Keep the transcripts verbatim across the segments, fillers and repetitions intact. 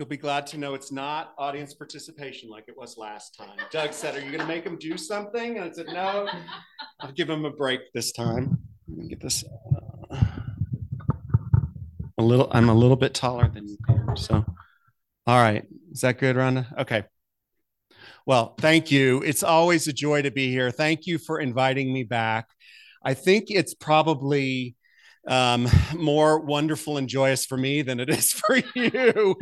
He'll be glad to know it's not audience participation like it was last time. Doug said, are you going to make him do something? And I said, no, I'll give him a break this time. Let me get this. Uh, a little, I'm a little bit taller than you, Pam. So, all right. Is that good, Rhonda? Okay. Well, thank you. It's always a joy to be here. Thank you for inviting me back. I think it's probably um, more wonderful and joyous for me than it is for you.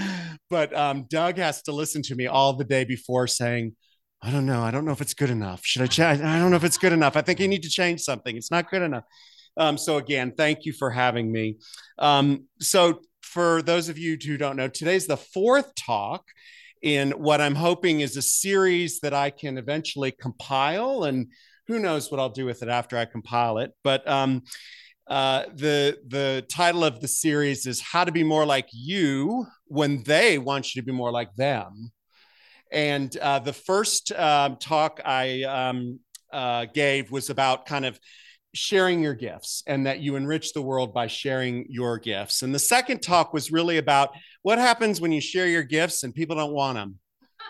But um, Doug has to listen to me all the day before saying, I don't know. I don't know if it's good enough. Should I change? I don't know if it's good enough. I think you need to change something. It's not good enough. Um, so again, thank you for having me. Um, so for those of you who don't know, today's the fourth talk in what I'm hoping is a series that I can eventually compile, and who knows what I'll do with it after I compile it. But um, uh, the the title of the series is How to Be More Like You When They Want You to Be More Like Them. And uh, the first um, talk I um, uh, gave was about kind of sharing your gifts and that you enrich the world by sharing your gifts. And the second talk was really about what happens when you share your gifts and people don't want them.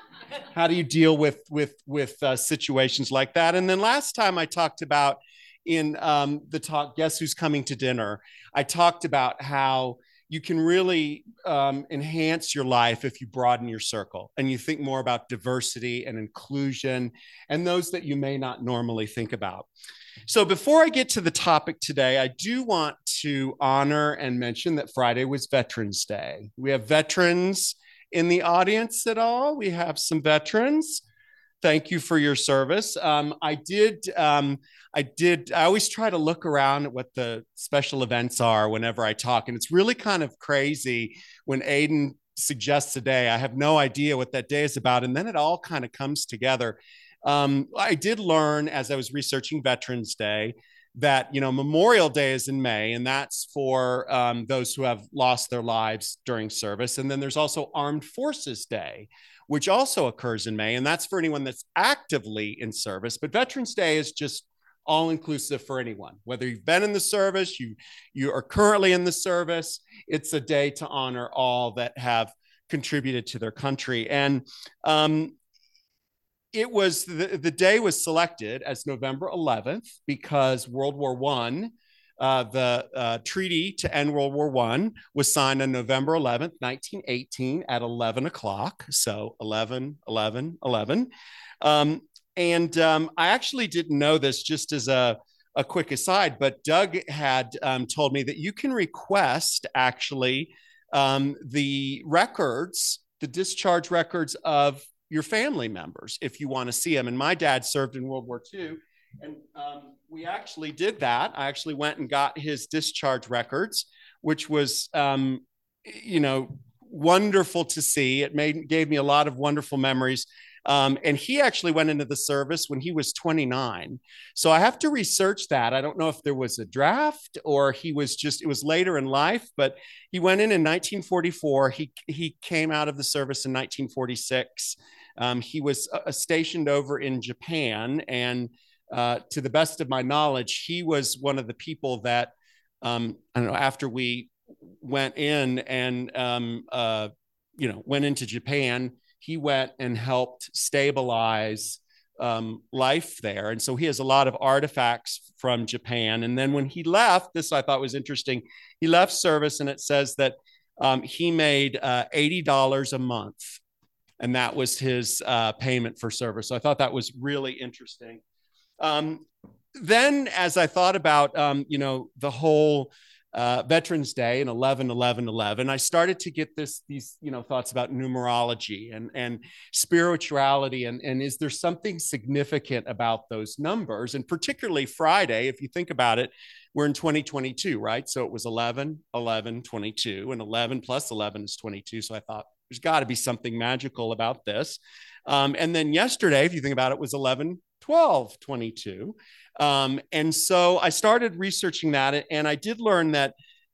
How do you deal with with with uh, situations like that? And then last time I talked about in um, the talk, Guess Who's Coming to Dinner? I talked about how you can really um, enhance your life if you broaden your circle and you think more about diversity and inclusion and those that you may not normally think about. So before I get to the topic today, I do want to honor and mention that Friday was Veterans Day. We have veterans in the audience at all. We have some veterans. Thank you for your service. Um, I did, um, I did, I always try to look around at what the special events are whenever I talk. And it's really kind of crazy when Aiden suggests a day. I have no idea what that day is about. And then it all kind of comes together. Um, I did learn as I was researching Veterans Day that, you know, Memorial Day is in May, and that's for um, those who have lost their lives during service. And then there's also Armed Forces Day, which also occurs in May, and that's for anyone that's actively in service. But Veterans Day is just all inclusive for anyone, whether you've been in the service, you, you are currently in the service. It's a day to honor all that have contributed to their country. And um, it was the, the day was selected as November eleventh because World War One, uh, the uh, treaty to end World War One was signed on November eleventh, nineteen eighteen at eleven o'clock. So eleven, eleven, eleven. Um, and um, I actually didn't know this, just as a, a quick aside, but Doug had um, told me that you can request actually um, the records, the discharge records of your family members if you want to see them. And my dad served in World War Two. And um, we actually did that. I actually went and got his discharge records, which was, um, you know, wonderful to see. It made gave me a lot of wonderful memories. Um, and he actually went into the service when he was twenty-nine. So I have to research that. I don't know if there was a draft or he was just, it was later in life, but he went in in nineteen forty-four. He, he came out of the service in nineteen forty-six. Um, he was uh, stationed over in Japan. And uh, to the best of my knowledge, he was one of the people that, um, I don't know, after we went in and, um, uh, you know, went into Japan, he went and helped stabilize um, life there. And so he has a lot of artifacts from Japan. And then when he left, this I thought was interesting, he left service and it says that um, he made uh, eighty dollars a month. And that was his uh, payment for service. So I thought that was really interesting. Um, then as I thought about, um, you know, the whole uh, Veterans Day and eleven, eleven, eleven, I started to get this, these, you know, thoughts about numerology and, and spirituality. And, and is there something significant about those numbers? And particularly Friday, if you think about it, we're in twenty twenty-two, right? So it was eleven, eleven, twenty-two, and eleven plus eleven is twenty-two. So I thought there's got to be something magical about this. Um, and then yesterday, if you think about it, was eleven, twelve, twenty-two. Um, and so I started researching that, and I did learn that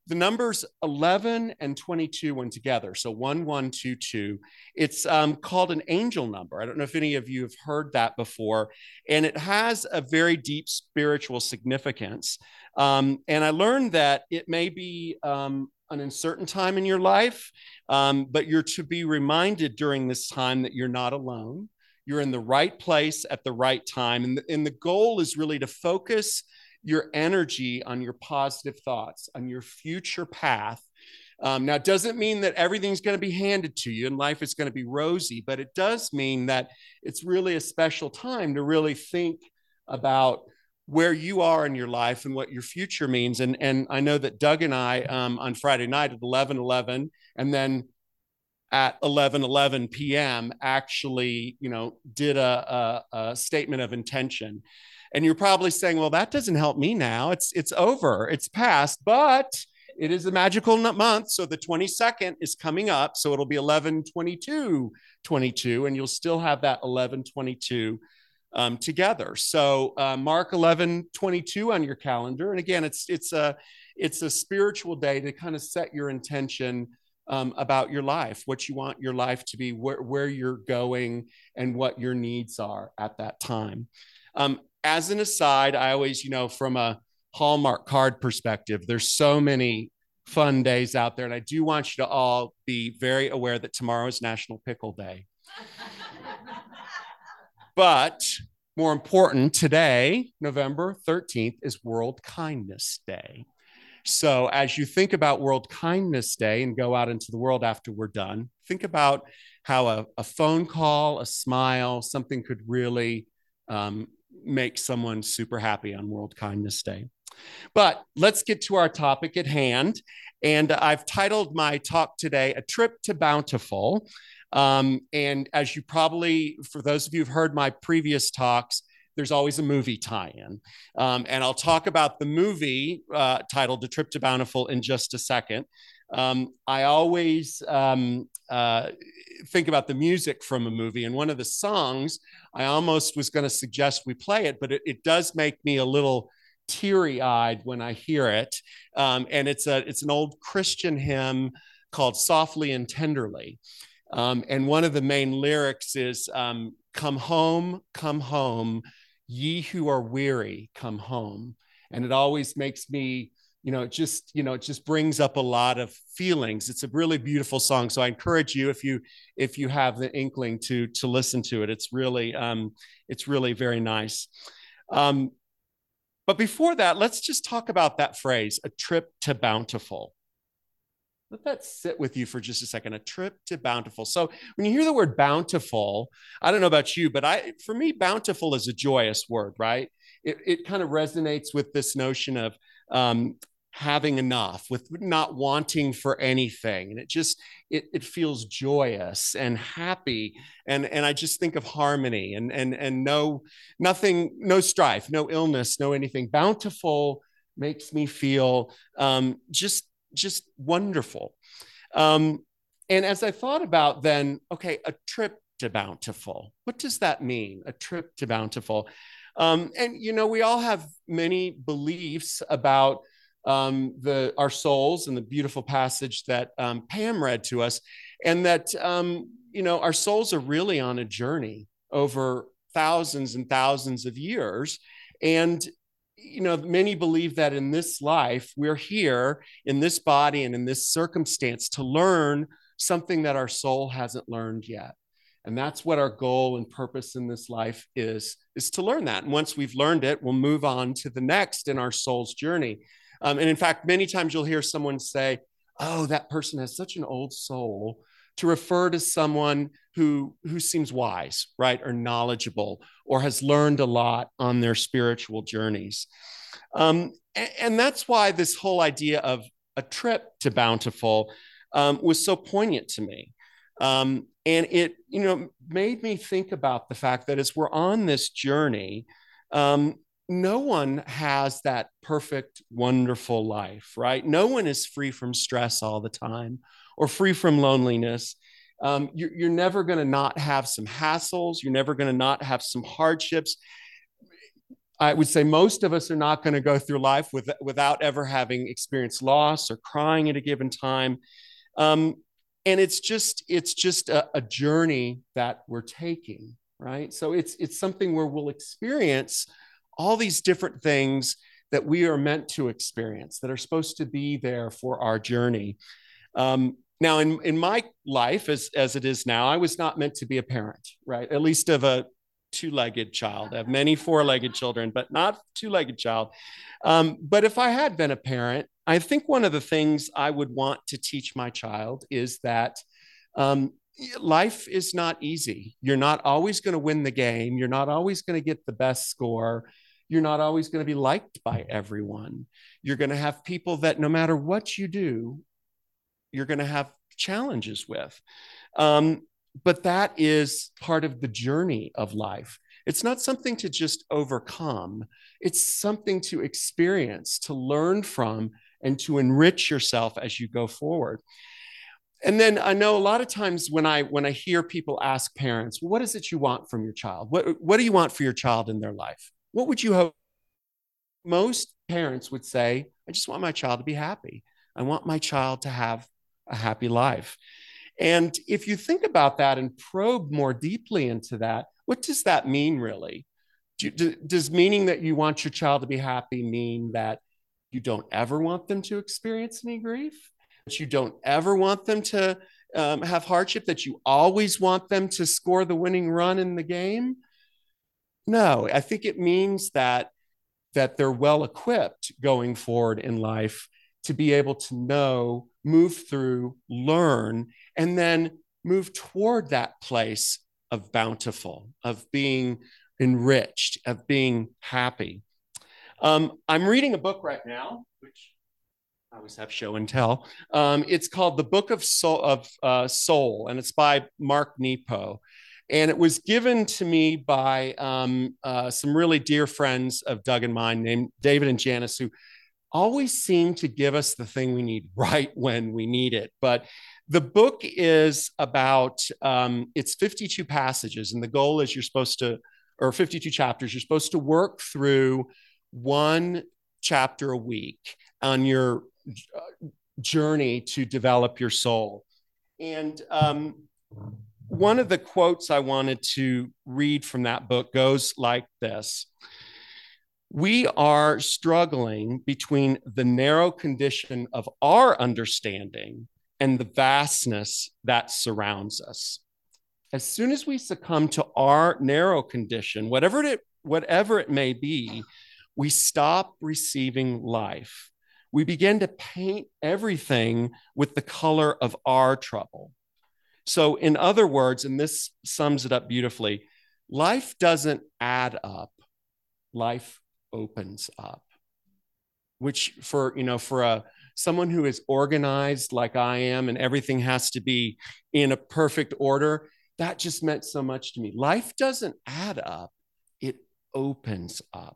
the numbers eleven and twenty-two when together, so one one two two, it's um, called an angel number. I don't know if any of you have heard that before, and it has a very deep spiritual significance. Um, and I learned that it may be um, an uncertain time in your life, um, but you're to be reminded during this time that you're not alone. You're in the right place at the right time. And the, and the goal is really to focus your energy on your positive thoughts, on your future path. Um, now, it doesn't mean that everything's going to be handed to you and life is going to be rosy, but it does mean that it's really a special time to really think about where you are in your life and what your future means. And, and I know that Doug and I um, on Friday night at eleven eleven, and then at eleven eleven p.m. actually, you know, did a, a, a statement of intention. And you're probably saying, well, that doesn't help me now. It's it's over. It's past. But it is a magical month. So the twenty-second is coming up. So it'll be eleven twenty-two twenty-two, and you'll still have that eleven twenty-two um, together. So uh, mark eleven twenty-two on your calendar. And again, it's it's a it's a spiritual day to kind of set your intention um, about your life, what you want your life to be, where, where you're going, and what your needs are at that time. Um, as an aside, I always, you know, from a Hallmark card perspective, there's so many fun days out there. And I do want you to all be very aware that tomorrow is National Pickle Day. But more important, today, November thirteenth, is World Kindness Day. So as you think about World Kindness Day and go out into the world after we're done, think about how a, a phone call, a smile, something could really um, make someone super happy on World Kindness Day. But let's get to our topic at hand. And I've titled my talk today, A Trip to Bountiful. Um, and as you probably, for those of you who've heard my previous talks, there's always a movie tie-in. Um, and I'll talk about the movie uh, titled A Trip to Bountiful in just a second. Um, I always um, uh, think about the music from a movie, and one of the songs, I almost was going to suggest we play it, but it, it does make me a little teary-eyed when I hear it. Um, and it's a it's an old Christian hymn called Softly and Tenderly. Um, and one of the main lyrics is, um, come home, come home, ye who are weary, come home. And it always makes me, you know, it just, you know, it just brings up a lot of feelings. It's a really beautiful song. So I encourage you, if you, if you have the inkling to, to listen to it, it's really, um, it's really very nice. Um, but before that, let's just talk about that phrase, a trip to bountiful. Let that sit with you for just a second, a trip to bountiful. So when you hear the word bountiful, I don't know about you, but I, for me, bountiful is a joyous word, right? It, it kind of resonates with this notion of um, having enough, with not wanting for anything. And it just, it, it feels joyous and happy. And, and I just think of harmony and, and, and no, nothing, no strife, no illness, no anything. Bountiful makes me feel um, just just wonderful. Um, and as I thought about then, okay, a trip to bountiful, what does that mean? A trip to bountiful. Um, and, you know, we all have many beliefs about um, the our souls and the beautiful passage that um, Pam read to us, and that, um, you know, our souls are really on a journey over thousands and thousands of years. And you know, many believe that in this life, we're here in this body and in this circumstance to learn something that our soul hasn't learned yet. And that's what our goal and purpose in this life is, is to learn that. And once we've learned it, we'll move on to the next in our soul's journey. Um, and in fact, many times you'll hear someone say, oh, that person has such an old soul, to refer to someone who, who seems wise, right, or knowledgeable, or has learned a lot on their spiritual journeys. Um, and, and that's why this whole idea of a trip to bountiful um, was so poignant to me. Um, and it, you know, made me think about the fact that as we're on this journey, um, no one has that perfect, wonderful life, right? No one is free from stress all the time or free from loneliness. Um, you're, you're never going to not have some hassles. You're never going to not have some hardships. I would say most of us are not going to go through life with, without ever having experienced loss or crying at a given time. Um, and it's just it's just a, a journey that we're taking, right? So it's it's something where we'll experience all these different things that we are meant to experience, that are supposed to be there for our journey. Um, now, in, in my life, as, as it is now, I was not meant to be a parent, right? At least of a two-legged child. I have many four-legged children, but not two-legged child. Um, but if I had been a parent, I think one of the things I would want to teach my child is that um, life is not easy. You're not always going to win the game. You're not always going to get the best score. You're not always going to be liked by everyone. You're going to have people that no matter what you do, you're going to have challenges with. Um, but that is part of the journey of life. It's not something to just overcome. It's something to experience, to learn from, and to enrich yourself as you go forward. And then I know a lot of times when I when I hear people ask parents, well, what is it you want from your child? What, what do you want for your child in their life? What would you hope? Most parents would say, I just want my child to be happy. I want my child to have a happy life. And if you think about that and probe more deeply into that, what does that mean really? Do, do, does meaning that you want your child to be happy mean that you don't ever want them to experience any grief? That you don't ever want them to um, have hardship? That you always want them to score the winning run in the game? No, I think it means that that they're well equipped going forward in life to be able to know, move through, learn, and then move toward that place of bountiful, of being enriched, of being happy. Um, I'm reading a book right now, which I always have show and tell. Um, it's called The Book of Soul, of, uh, Soul, and it's by Mark Nepo. And it was given to me by um, uh, some really dear friends of Doug and mine named David and Janice, who always seem to give us the thing we need right when we need it. But the book is about, um, it's fifty-two passages, and the goal is you're supposed to, or fifty-two chapters, you're supposed to work through one chapter a week on your journey to develop your soul. And um, one of the quotes I wanted to read from that book goes like this. We are struggling between the narrow condition of our understanding and the vastness that surrounds us. As soon as we succumb to our narrow condition, whatever it, whatever it may be, we stop receiving life. We begin to paint everything with the color of our trouble. So, in other words, and this sums it up beautifully, life doesn't add up, life opens up. Which, for you know, for a someone who is organized like I am, and everything has to be in a perfect order, that just meant so much to me. Life doesn't add up, it opens up.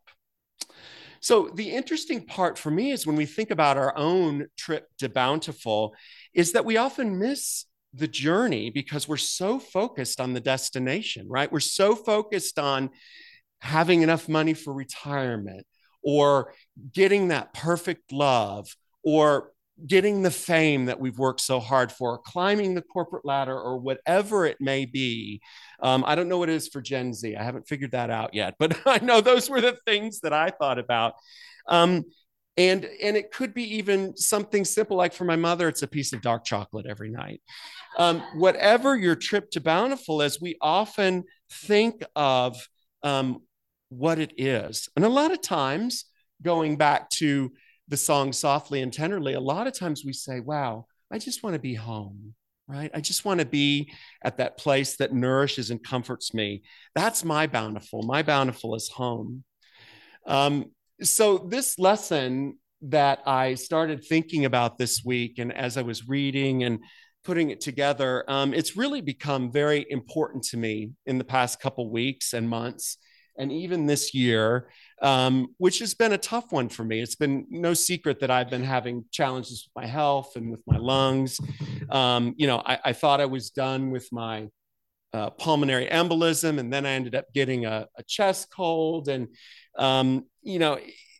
So the interesting part for me is when we think about our own trip to Bountiful, is that we often miss the journey because we're so focused on the destination, right? We're so focused on having enough money for retirement, or getting that perfect love, or getting the fame that we've worked so hard for, climbing the corporate ladder, or whatever it may be. Um, I don't know what it is for Gen Z. I haven't figured that out yet, but I know those were the things that I thought about. Um, and, and it could be even something simple, like for my mother, it's a piece of dark chocolate every night. Um, whatever your trip to Bountiful is, we often think of um, what it is. And a lot of times, going back to the song Softly and Tenderly, a lot of times we say, wow, I just want to be home, right? I just want to be at that place that nourishes and comforts me. That's my Bountiful. My Bountiful is home. Um, so this lesson that I started thinking about this week, and as I was reading and putting it together, um, it's really become very important to me in the past couple weeks and months, and even this year, um, which has been a tough one for me. It's been no secret that I've been having challenges with my health and with my lungs. Um, you know, I, I thought I was done with my uh, pulmonary embolism, and then I ended up getting a, a chest cold, and um, you know,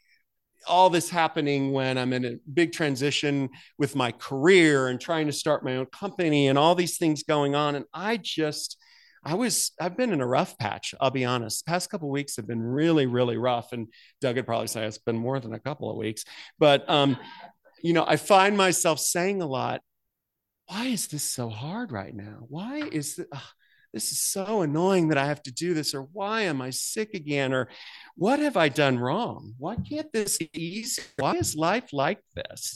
all this happening when I'm in a big transition with my career and trying to start my own company and all these things going on. And I just, I was, I've been in a rough patch. I'll be honest. The past couple of weeks have been really, really rough. And Doug would probably say it's been more than a couple of weeks. But, um, you know, I find myself saying a lot, why is this so hard right now? Why is this, this is so annoying that I have to do this? Or why am I sick again? Or what have I done wrong? Why can't this be easy? Why is life like this?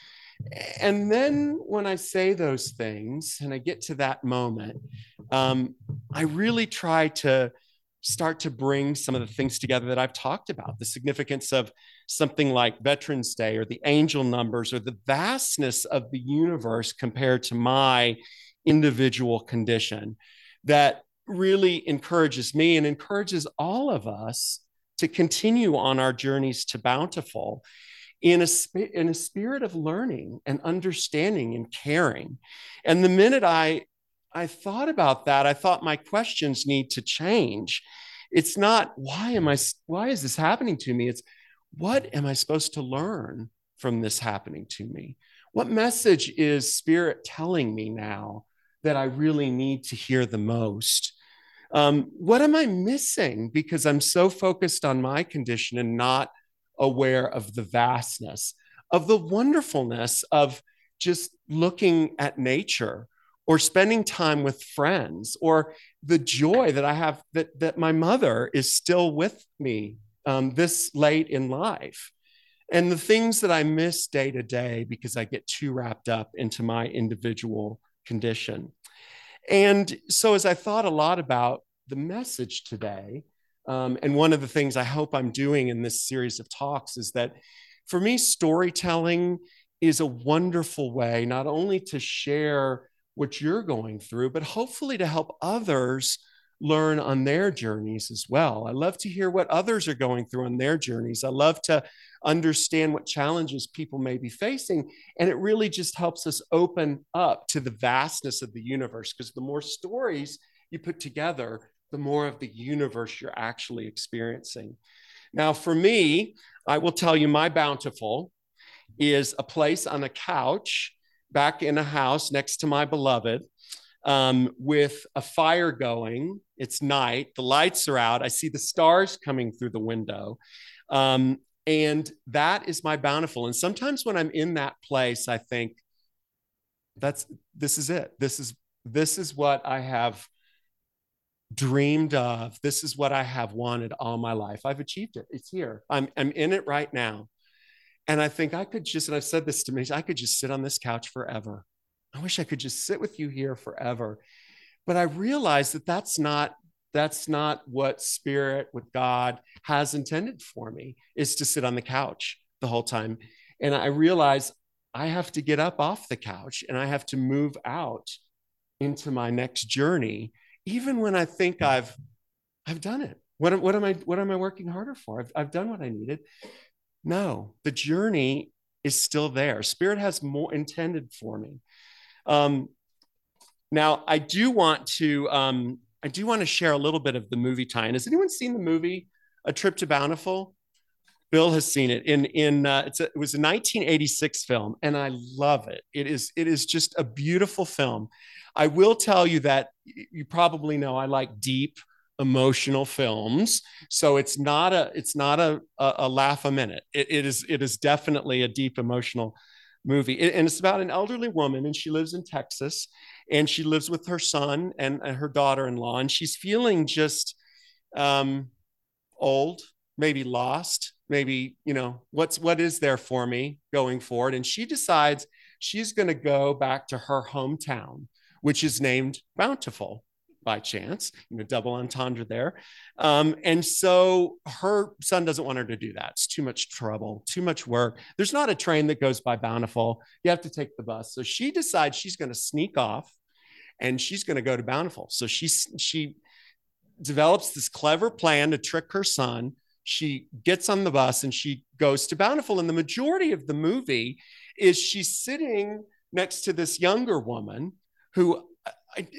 And then when I say those things and I get to that moment, um, I really try to start to bring some of the things together that I've talked about, the significance of something like Veterans Day or the angel numbers or the vastness of the universe compared to my individual condition, that really encourages me and encourages all of us to continue on our journeys to bountiful in a, in a spirit of learning and understanding and caring. And the minute I I thought about that, I thought my questions need to change. It's not why am I why is this happening to me? It's what am I supposed to learn from this happening to me? What message is Spirit telling me now that I really need to hear the most? Um, what am I missing because I'm so focused on my condition and not aware of the vastness, of the wonderfulness of just looking at nature or spending time with friends, or the joy that I have that, that my mother is still with me um, this late in life. And the things that I miss day to day because I get too wrapped up into my individual condition. And so as I thought a lot about the message today, um, and one of the things I hope I'm doing in this series of talks is that for me, storytelling is a wonderful way not only to share what you're going through, but hopefully to help others learn on their journeys as well. I love to hear what others are going through on their journeys. I love to understand what challenges people may be facing. And it really just helps us open up to the vastness of the universe, because the more stories you put together, the more of the universe you're actually experiencing. Now, for me, I will tell you my bountiful is a place on a couch back in a house next to my beloved, um, with a fire going. It's night, the lights are out. I see the stars coming through the window. Um, and that is my bountiful. And sometimes when I'm in that place, I think that's, this is it. This is, this is what I have dreamed of. This is what I have wanted all my life. I've achieved it. It's here. I'm, I'm in it right now. And I think I could just, and I've said this to me, I could just sit on this couch forever. I wish I could just sit with you here forever. But I realized that that's not, that's not what Spirit with God has intended for me, is to sit on the couch the whole time. And I realized I have to get up off the couch and I have to move out into my next journey, even when I think I've, I've done it. What, what am I, what am I working harder for? I've, I've done what I needed. No, the journey is still there. Spirit has more intended for me. Um, now, I do want to um, I do want to share a little bit of the movie tie-in. Has anyone seen the movie A Trip to Bountiful? Bill has seen it. In in uh, it's a, it was a nineteen eighty-six film, and I love it. It is it is just a beautiful film. I will tell you that you probably know I like deep, emotional films, so it's not a it's not a a, a laugh a minute. It, it is it is definitely a deep emotional movie, it, and it's about an elderly woman, and she lives in Texas, and she lives with her son and, and her daughter-in-law, and she's feeling just um, old, maybe lost, maybe, you know, what's what is there for me going forward, and she decides she's going to go back to her hometown, which is named Bountiful by chance, you know, double entendre there. Um, and so her son doesn't want her to do that. It's too much trouble, too much work. There's not a train that goes by Bountiful. You have to take the bus. So she decides she's going to sneak off and she's going to go to Bountiful. So she, she develops this clever plan to trick her son. She gets on the bus and she goes to Bountiful. And the majority of the movie is she's sitting next to this younger woman who I,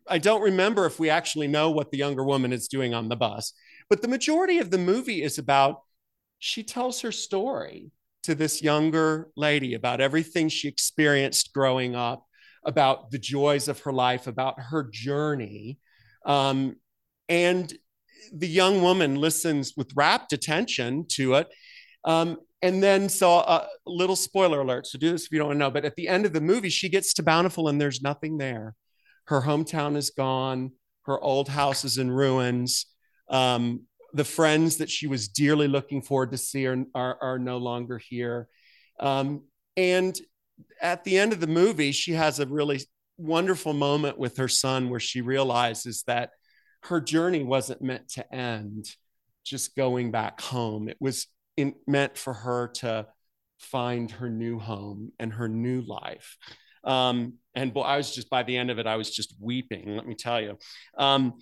I don't remember if we actually know what the younger woman is doing on the bus, but the majority of the movie is about she tells her story to this younger lady about everything she experienced growing up, about the joys of her life, about her journey. Um, and the young woman listens with rapt attention to it. Um, and then, so a uh, little spoiler alert. So do this if you don't know. But at the end of the movie, she gets to Bountiful and there's nothing there. Her hometown is gone. Her old house is in ruins. Um, the friends that she was dearly looking forward to see are, are, are no longer here. Um, and at the end of the movie, she has a really wonderful moment with her son where she realizes that her journey wasn't meant to end just going back home. It was in, meant for her to find her new home and her new life. Um, and boy, I was just, by the end of it, I was just weeping, let me tell you. Um,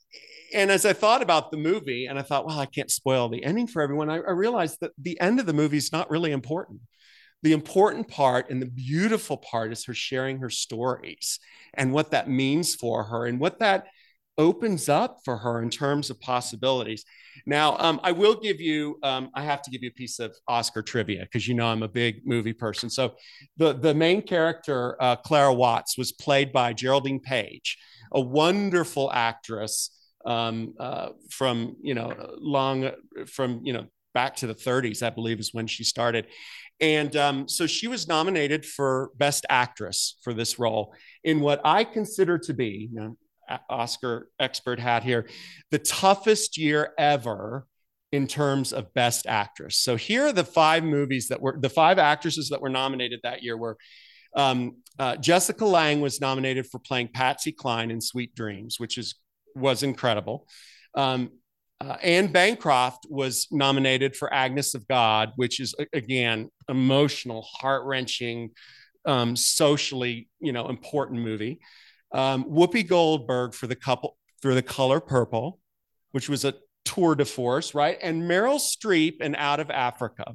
and as I thought about the movie, and I thought, well, I can't spoil the ending for everyone, I, I realized that the end of the movie is not really important. The important part and the beautiful part is her sharing her stories and what that means for her and what that opens up for her in terms of possibilities. Now, um, I will give you, um, I have to give you a piece of Oscar trivia because you know I'm a big movie person. So the, the main character, uh, Clara Watts, was played by Geraldine Page, a wonderful actress um, uh, from, you know, long, from, you know, back to the thirties, I believe is when she started. And um, so she was nominated for Best Actress for this role in what I consider to be, you know, Oscar expert hat here, the toughest year ever in terms of Best Actress. So here are the five movies that were, the five actresses that were nominated that year were um, uh, Jessica Lange was nominated for playing Patsy Cline in Sweet Dreams, which is was incredible. Um, uh, Anne Bancroft was nominated for Agnes of God, which is again emotional, heart wrenching, um, socially, you know, important movie. Um, Whoopi Goldberg for the couple for the Color Purple, which was a tour de force, right? And Meryl Streep in Out of Africa.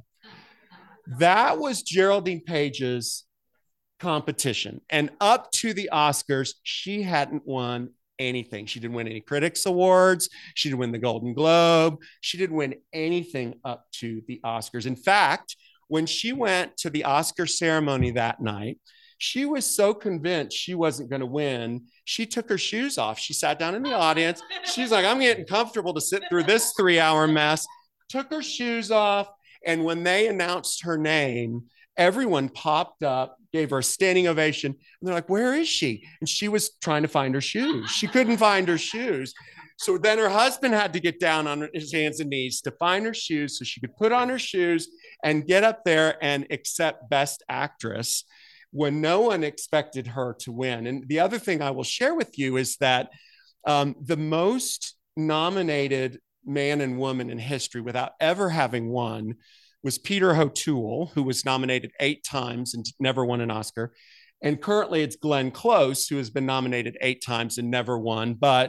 That was Geraldine Page's competition. And up to the Oscars, she hadn't won anything. She didn't win any critics awards. She didn't win the Golden Globe. She didn't win anything up to the Oscars. In fact, when she went to the Oscar ceremony that night, she was so convinced she wasn't going to win. She took her shoes off. She sat down in the audience. She's like, I'm getting comfortable to sit through this three hour mess. Took her shoes off. And when they announced her name, everyone popped up, gave her a standing ovation. And they're like, where is she? And she was trying to find her shoes. She couldn't find her shoes. So then her husband had to get down on his hands and knees to find her shoes so she could put on her shoes and get up there and accept Best Actress when no one expected her to win. And the other thing I will share with you is that um, the most nominated man and woman in history without ever having won was Peter O'Toole, who was nominated eight times and never won an Oscar. And currently it's Glenn Close, who has been nominated eight times and never won. But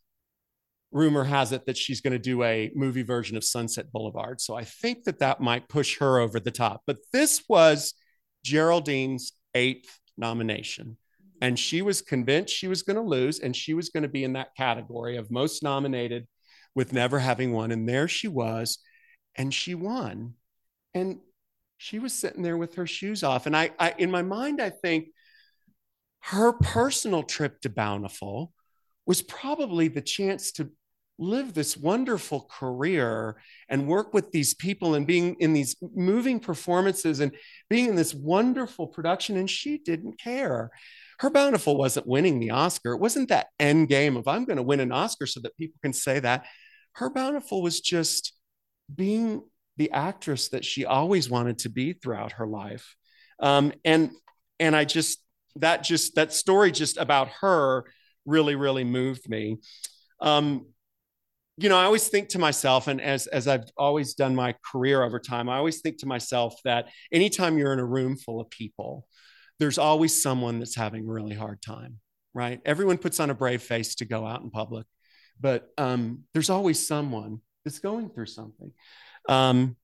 rumor has it that she's going to do a movie version of Sunset Boulevard. So I think that that might push her over the top. But this was Geraldine's eighth nomination. And she was convinced she was going to lose, and she was going to be in that category of most nominated with never having won. And there she was, and she won. And she was sitting there with her shoes off. And I, I in my mind, I think her personal trip to Bountiful was probably the chance to live this wonderful career and work with these people and being in these moving performances and being in this wonderful production. And she didn't care. Her Bountiful wasn't winning the Oscar. It wasn't that end game of I'm going to win an Oscar so that people can say that. Her Bountiful was just being the actress that she always wanted to be throughout her life. Um, and, and I just, that just, that story just about her really, really moved me. Um, you know, I always think to myself, and as, as I've always done my career over time, I always think to myself that anytime you're in a room full of people, there's always someone that's having a really hard time, right? Everyone puts on a brave face to go out in public, but um, there's always someone that's going through something. Um,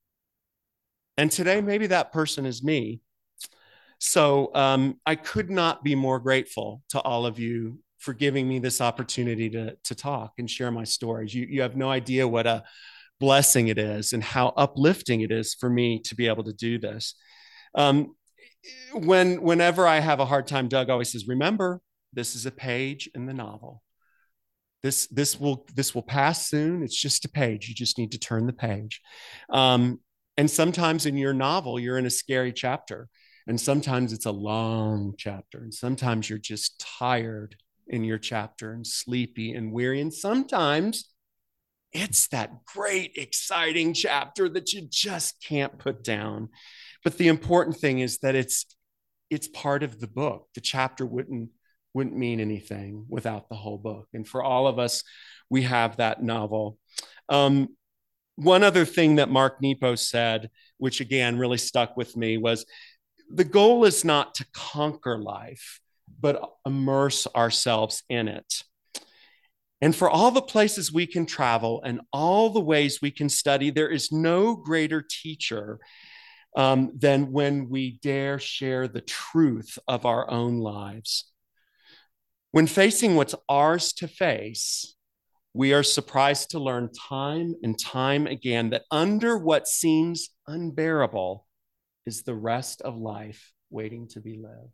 and today, maybe that person is me. So um, I could not be more grateful to all of you for giving me this opportunity to, to talk and share my stories. You, you have no idea what a blessing it is and how uplifting it is for me to be able to do this. Um, when, whenever I have a hard time, Doug always says, remember, this is a page in the novel. This, this, will, this will pass soon. It's just a page. You just need to turn the page. Um, and sometimes in your novel, you're in a scary chapter. And sometimes it's a long chapter. And sometimes you're just tired in your chapter and sleepy and weary. And sometimes it's that great, exciting chapter that you just can't put down. But the important thing is that it's, it's part of the book. The chapter wouldn't, wouldn't mean anything without the whole book. And for all of us, we have that novel. Um, one other thing that Mark Nepos said, which again really stuck with me, was the goal is not to conquer life, but immerse ourselves in it. And for all the places we can travel and all the ways we can study, there is no greater teacher um, than when we dare share the truth of our own lives. When facing what's ours to face, we are surprised to learn time and time again that under what seems unbearable is the rest of life waiting to be lived.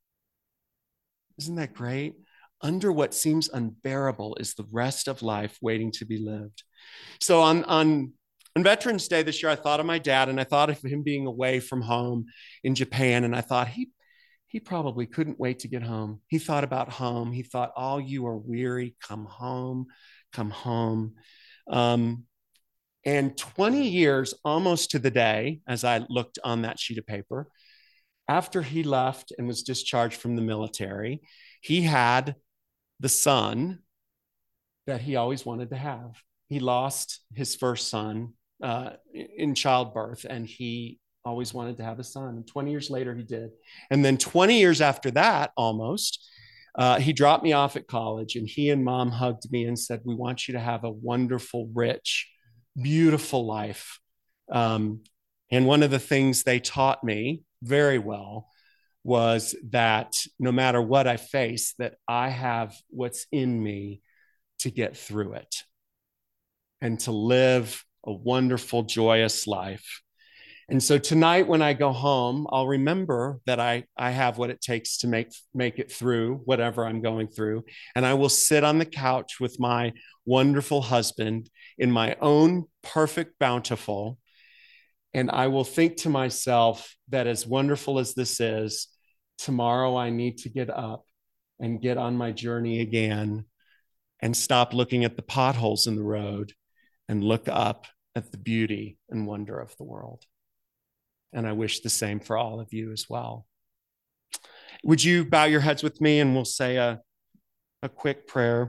Isn't that great? Under what seems unbearable is the rest of life waiting to be lived. So on, on, on Veterans Day this year, I thought of my dad and I thought of him being away from home in Japan. And I thought he, he probably couldn't wait to get home. He thought about home. He thought, oh, you are weary. Come home, come home. Um, and twenty years, almost to the day, as I looked on that sheet of paper, after he left and was discharged from the military, he had the son that he always wanted to have. He lost his first son uh, in childbirth, and he always wanted to have a son. twenty years later, he did. And then twenty years after that, almost, uh, he dropped me off at college, and he and mom hugged me and said, we want you to have a wonderful, rich, beautiful life. Um, and one of the things they taught me very well was that no matter what I face, that I have what's in me to get through it and to live a wonderful, joyous life. And so tonight when I go home, I'll remember that I, I have what it takes to make, make it through whatever I'm going through. And I will sit on the couch with my wonderful husband in my own perfect bountiful. And I will think to myself that as wonderful as this is, tomorrow I need to get up and get on my journey again and stop looking at the potholes in the road and look up at the beauty and wonder of the world. And I wish the same for all of you as well. Would you bow your heads with me and we'll say a, a quick prayer.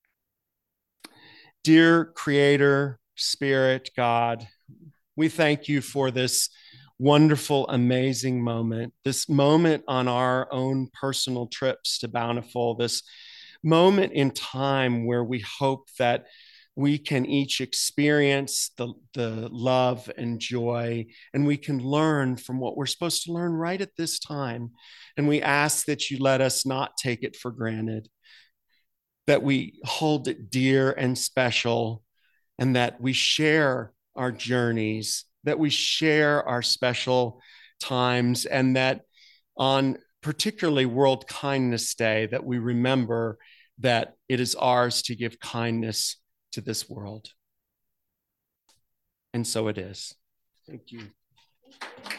Dear Creator, Spirit, God, we thank you for this wonderful, amazing moment, this moment on our own personal trips to Bountiful, this moment in time where we hope that we can each experience the, the love and joy, and we can learn from what we're supposed to learn right at this time. And we ask that you let us not take it for granted, that we hold it dear and special, and that we share our journeys, that we share our special times, and that on particularly World Kindness Day, that we remember that it is ours to give kindness to this world. And so it is. Thank you.